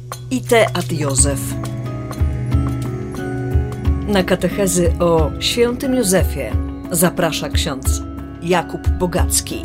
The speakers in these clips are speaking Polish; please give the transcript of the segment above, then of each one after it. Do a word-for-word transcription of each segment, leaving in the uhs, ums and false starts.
Ite ad Józef. Na katechezy o świętym Józefie zaprasza ksiądz Jakub Bogacki.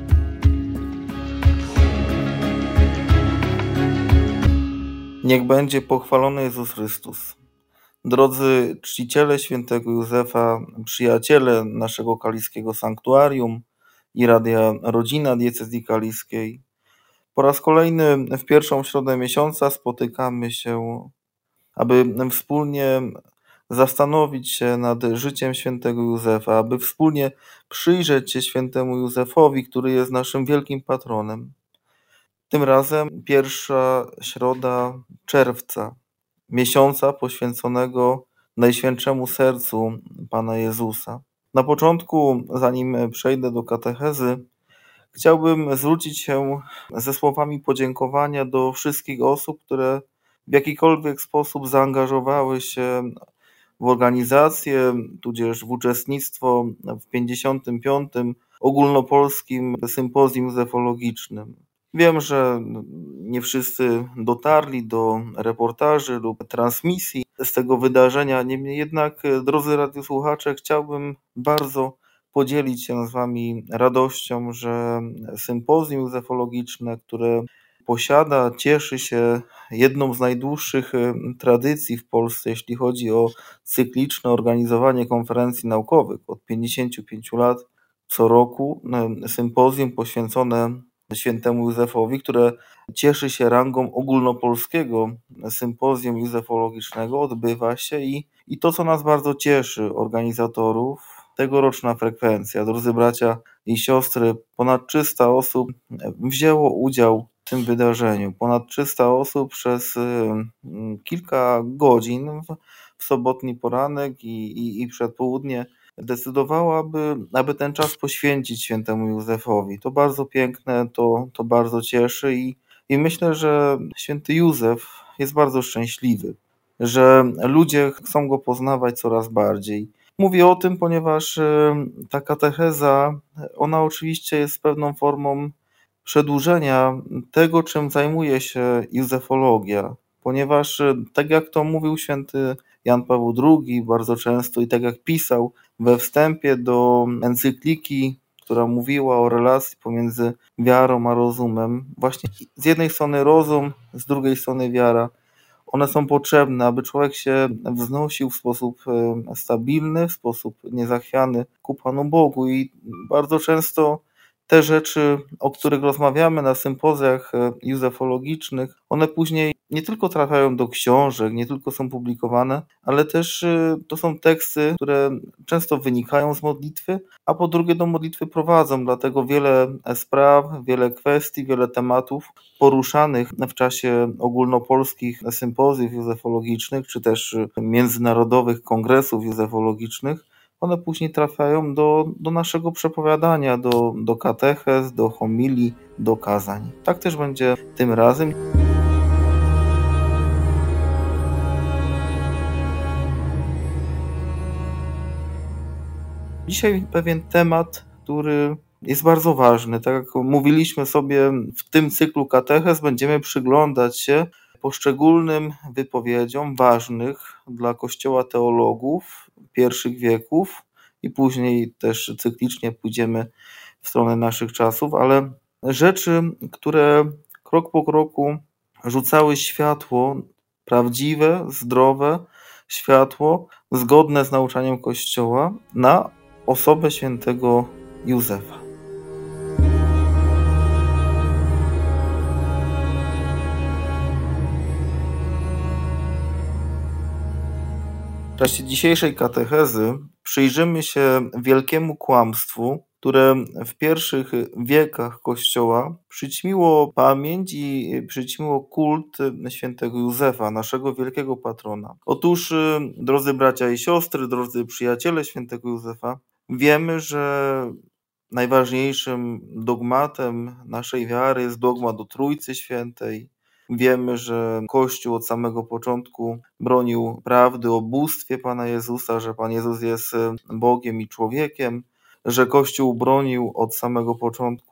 Niech będzie pochwalony Jezus Chrystus. Drodzy czciciele świętego Józefa, przyjaciele naszego kaliskiego sanktuarium i Radia Rodzina Diecezji Kaliskiej, po raz kolejny w pierwszą środę miesiąca spotykamy się, aby wspólnie zastanowić się nad życiem świętego Józefa, aby wspólnie przyjrzeć się świętemu Józefowi, który jest naszym wielkim patronem. Tym razem pierwsza środa czerwca, miesiąca poświęconego Najświętszemu Sercu Pana Jezusa. Na początku, zanim przejdę do katechezy, chciałbym zwrócić się ze słowami podziękowania do wszystkich osób, które w jakikolwiek sposób zaangażowały się w organizację, tudzież w uczestnictwo w pięćdziesiątym piątym ogólnopolskim sympozjum józefologicznym. Wiem, że nie wszyscy dotarli do reportaży lub transmisji z tego wydarzenia, niemniej jednak, drodzy radiosłuchacze, chciałbym bardzo podzielić się z Wami radością, że sympozjum józefologiczne, które posiada, cieszy się jedną z najdłuższych tradycji w Polsce, jeśli chodzi o cykliczne organizowanie konferencji naukowych. Od pięćdziesięciu pięciu lat co roku sympozjum poświęcone świętemu Józefowi, które cieszy się rangą ogólnopolskiego sympozjum józefologicznego, odbywa się i, i to, co nas bardzo cieszy, organizatorów, tegoroczna frekwencja. Drodzy bracia i siostry, ponad trzysta osób wzięło udział w tym wydarzeniu. Ponad trzysta osób przez kilka godzin w, w sobotni poranek i, i, i przedpołudnie decydowało, aby, aby ten czas poświęcić świętemu Józefowi. To bardzo piękne, to, to bardzo cieszy i, i myślę, że święty Józef jest bardzo szczęśliwy, że ludzie chcą go poznawać coraz bardziej. Mówię o tym, ponieważ ta katecheza, ona oczywiście jest pewną formą przedłużenia tego, czym zajmuje się józefologia, ponieważ tak jak to mówił święty Jan Paweł drugi bardzo często i tak jak pisał we wstępie do encykliki, która mówiła o relacji pomiędzy wiarą a rozumem, właśnie z jednej strony rozum, z drugiej strony wiara, one są potrzebne, aby człowiek się wznosił w sposób stabilny, w sposób niezachwiany ku Panu Bogu i bardzo często te rzeczy, o których rozmawiamy na sympozjach józefologicznych, one później nie tylko trafiają do książek, nie tylko są publikowane, ale też to są teksty, które często wynikają z modlitwy, a po drugie do modlitwy prowadzą. Dlatego wiele spraw, wiele kwestii, wiele tematów poruszanych w czasie ogólnopolskich sympozjów józefologicznych, czy też międzynarodowych kongresów józefologicznych, one później trafiają do, do naszego przepowiadania, do, do katechez, do homilii, do kazań. Tak też będzie tym razem. Dzisiaj pewien temat, który jest bardzo ważny. Tak jak mówiliśmy sobie, w tym cyklu katechez będziemy przyglądać się poszczególnym wypowiedziom ważnych dla Kościoła teologów pierwszych wieków i później też cyklicznie pójdziemy w stronę naszych czasów, ale rzeczy, które krok po kroku rzucały światło, prawdziwe, zdrowe światło, zgodne z nauczaniem Kościoła na osobę świętego Józefa. W czasie dzisiejszej katechezy przyjrzymy się wielkiemu kłamstwu, które w pierwszych wiekach Kościoła przyćmiło pamięć i przyćmiło kult świętego Józefa, naszego wielkiego patrona. Otóż, drodzy bracia i siostry, drodzy przyjaciele świętego Józefa, wiemy, że najważniejszym dogmatem naszej wiary jest dogmat o Trójcy Świętej. Wiemy, że Kościół od samego początku bronił prawdy o bóstwie Pana Jezusa, że Pan Jezus jest Bogiem i człowiekiem, że Kościół bronił od samego początku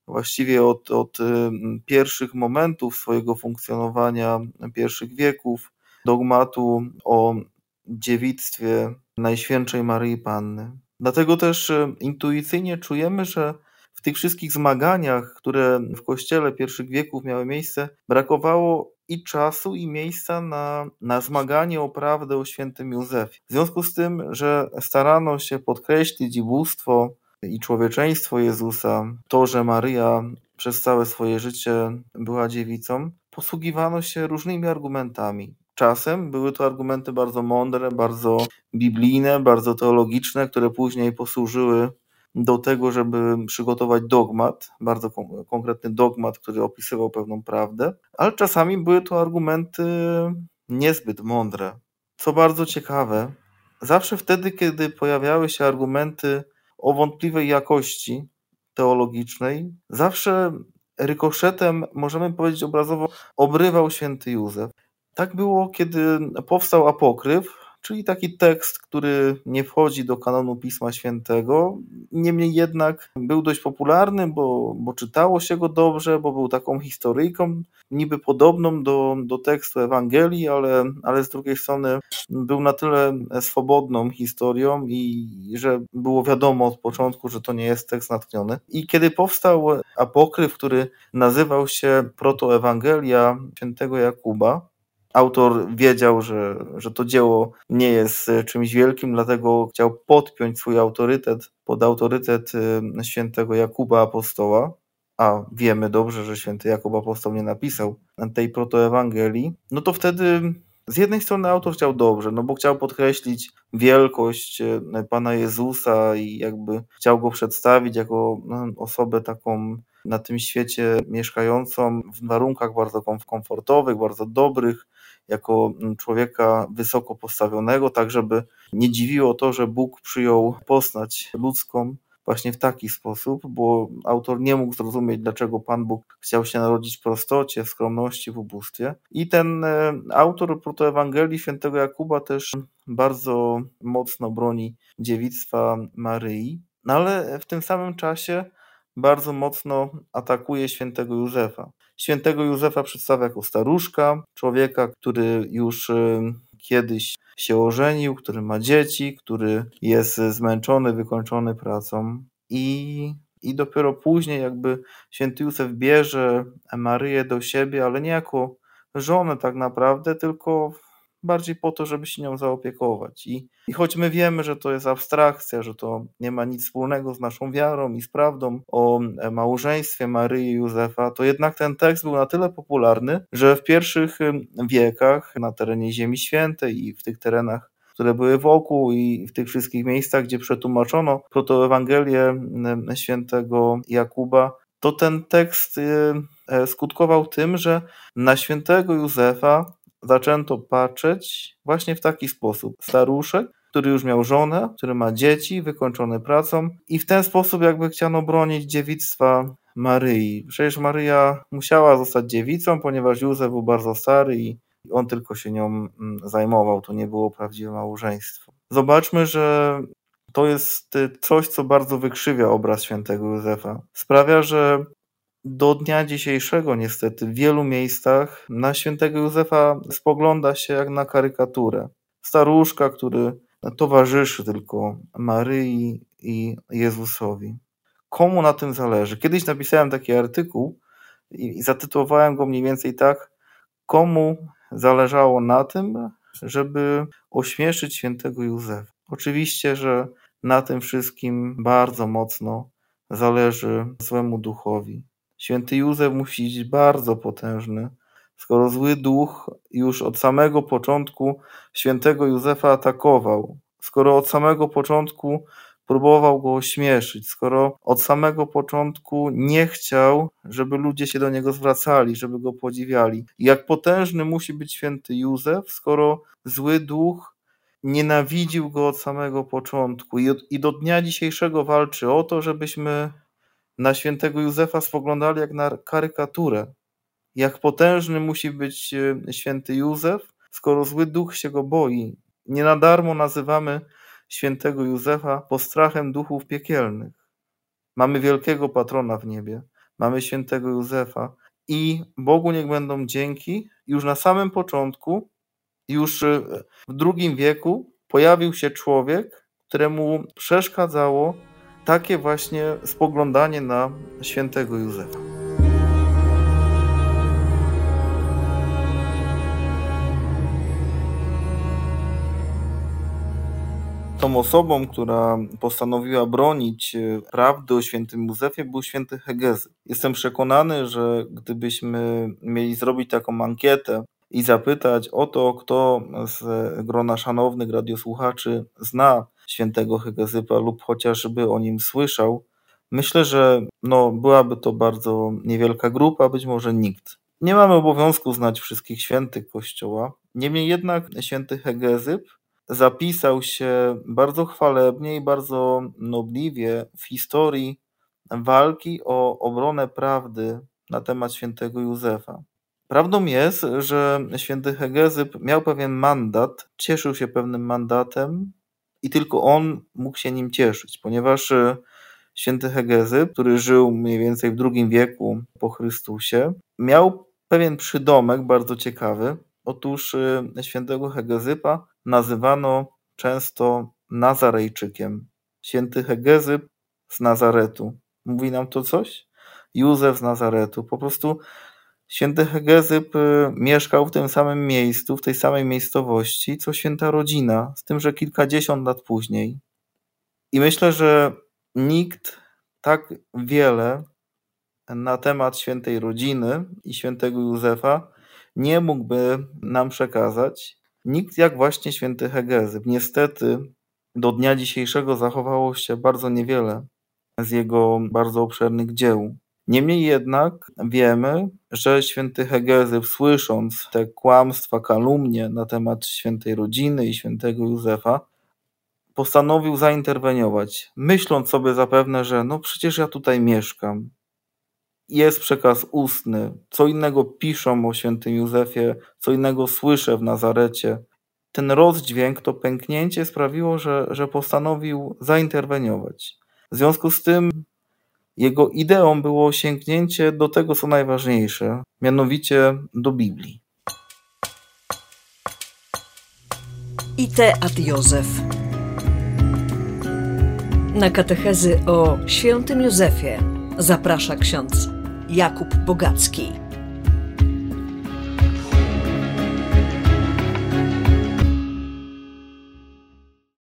właściwie od, od pierwszych momentów swojego funkcjonowania, pierwszych wieków, dogmatu o dziewictwie Najświętszej Maryi Panny. Dlatego też intuicyjnie czujemy, że w tych wszystkich zmaganiach, które w Kościele pierwszych wieków miały miejsce, brakowało i czasu, i miejsca na, na zmaganie o prawdę o świętym Józefie. W związku z tym, że starano się podkreślić i bóstwo, i człowieczeństwo Jezusa, to, że Maryja przez całe swoje życie była dziewicą, posługiwano się różnymi argumentami. Czasem były to argumenty bardzo mądre, bardzo biblijne, bardzo teologiczne, które później posłużyły do tego, żeby przygotować dogmat, bardzo konkretny dogmat, który opisywał pewną prawdę, ale czasami były to argumenty niezbyt mądre. Co bardzo ciekawe, zawsze wtedy, kiedy pojawiały się argumenty o wątpliwej jakości teologicznej, zawsze rykoszetem, możemy powiedzieć obrazowo, obrywał święty Józef. Tak było, kiedy powstał apokryf, czyli taki tekst, który nie wchodzi do kanonu Pisma Świętego. Niemniej jednak był dość popularny, bo, bo czytało się go dobrze, bo był taką historyjką, niby podobną do, do tekstu Ewangelii, ale, ale z drugiej strony był na tyle swobodną historią, i że było wiadomo od początku, że to nie jest tekst natchniony. I kiedy powstał apokryf, który nazywał się Protoewangelia świętego Jakuba, autor wiedział, że, że to dzieło nie jest czymś wielkim, dlatego chciał podpiąć swój autorytet pod autorytet świętego Jakuba Apostoła, a wiemy dobrze, że święty Jakub Apostoł nie napisał tej protoewangelii. No to wtedy z jednej strony autor chciał dobrze, no bo chciał podkreślić wielkość Pana Jezusa i jakby chciał go przedstawić jako osobę taką na tym świecie mieszkającą w warunkach bardzo komfortowych, bardzo dobrych, jako człowieka wysoko postawionego, tak żeby nie dziwiło to, że Bóg przyjął postać ludzką właśnie w taki sposób, bo autor nie mógł zrozumieć, dlaczego Pan Bóg chciał się narodzić w prostocie, w skromności, w ubóstwie. I ten autor protoewangelii świętego Jakuba też bardzo mocno broni dziewictwa Maryi, no ale w tym samym czasie bardzo mocno atakuje świętego Józefa. Świętego Józefa przedstawia jako staruszka, człowieka, który już kiedyś się ożenił, który ma dzieci, który jest zmęczony, wykończony pracą i, i dopiero później jakby święty Józef bierze Maryję do siebie, ale nie jako żonę tak naprawdę, tylko bardziej po to, żeby się nią zaopiekować. I, I choć my wiemy, że to jest abstrakcja, że to nie ma nic wspólnego z naszą wiarą i z prawdą o małżeństwie Maryi i Józefa, to jednak ten tekst był na tyle popularny, że w pierwszych wiekach na terenie Ziemi Świętej i w tych terenach, które były wokół, i w tych wszystkich miejscach, gdzie przetłumaczono protoewangelię świętego Jakuba, to ten tekst skutkował tym, że na świętego Józefa zaczęto patrzeć właśnie w taki sposób. Staruszek, który już miał żonę, który ma dzieci, wykończone pracą, i w ten sposób jakby chciano bronić dziewictwa Maryi. Przecież Maryja musiała zostać dziewicą, ponieważ Józef był bardzo stary i on tylko się nią zajmował. To nie było prawdziwe małżeństwo. Zobaczmy, że to jest coś, co bardzo wykrzywia obraz świętego Józefa. Sprawia, że do dnia dzisiejszego niestety w wielu miejscach na świętego Józefa spogląda się jak na karykaturę. Staruszka, który towarzyszy tylko Maryi i Jezusowi. Komu na tym zależy? Kiedyś napisałem taki artykuł i zatytułowałem go mniej więcej tak: komu zależało na tym, żeby ośmieszyć świętego Józefa? Oczywiście, że na tym wszystkim bardzo mocno zależy złemu duchowi. Święty Józef musi być bardzo potężny, skoro zły duch już od samego początku świętego Józefa atakował, skoro od samego początku próbował go ośmieszyć, skoro od samego początku nie chciał, żeby ludzie się do niego zwracali, żeby go podziwiali. Jak potężny musi być święty Józef, skoro zły duch nienawidził go od samego początku i, od, i do dnia dzisiejszego walczy o to, żebyśmy na świętego Józefa spoglądali jak na karykaturę. Jak potężny musi być święty Józef, skoro zły duch się go boi. Nie na darmo nazywamy świętego Józefa postrachem duchów piekielnych. Mamy wielkiego patrona w niebie. mamy świętego Józefa i Bogu niech będą dzięki. Już na samym początku, już w drugim wieku pojawił się człowiek, któremu przeszkadzało takie właśnie spoglądanie na świętego Józefa. Tą osobą, która postanowiła bronić prawdy o świętym Józefie, był święty Hegezy. Jestem przekonany, że gdybyśmy mieli zrobić taką ankietę i zapytać o to, kto z grona szanownych radiosłuchaczy zna świętego Hegezypa lub chociażby o nim słyszał, myślę, że no, byłaby to bardzo niewielka grupa, być może nikt. Nie mamy obowiązku znać wszystkich świętych Kościoła, niemniej jednak święty Hegezyp zapisał się bardzo chwalebnie i bardzo nobliwie w historii walki o obronę prawdy na temat świętego Józefa. Prawdą jest, że święty Hegezyp miał pewien mandat, cieszył się pewnym mandatem i tylko on mógł się nim cieszyć, ponieważ święty Hegezyp, który żył mniej więcej w drugim wieku po Chrystusie, miał pewien przydomek bardzo ciekawy. Otóż świętego Hegezypa nazywano często Nazarejczykiem. Święty Hegezyp z Nazaretu. Mówi nam to coś? Józef z Nazaretu. Po prostu święty Hegezyp mieszkał w tym samym miejscu, w tej samej miejscowości, co święta rodzina, z tym, że kilkadziesiąt lat później. I myślę, że nikt tak wiele na temat świętej rodziny i świętego Józefa nie mógłby nam przekazać. Nikt jak właśnie święty Hegezyp. Niestety do dnia dzisiejszego zachowało się bardzo niewiele z jego bardzo obszernych dzieł. Niemniej jednak wiemy, że święty Hegezyp, słysząc te kłamstwa, kalumnie na temat świętej rodziny i świętego Józefa, postanowił zainterweniować, myśląc sobie zapewne, że no przecież ja tutaj mieszkam. Jest przekaz ustny, co innego piszą o świętym Józefie, co innego słyszę w Nazarecie. Ten rozdźwięk, to pęknięcie sprawiło, że, że postanowił zainterweniować. W związku z tym jego ideą było sięgnięcie do tego, co najważniejsze, mianowicie do Biblii. Ite ad Józef. Na katechezy o świętym Józefie zaprasza ksiądz Jakub Bogacki.